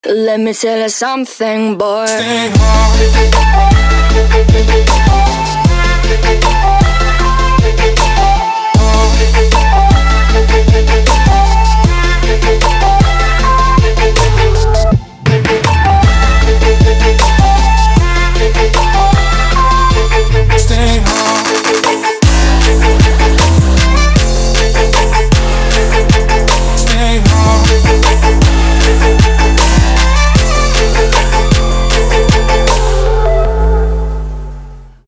Let me tell you something, boy. Stay home.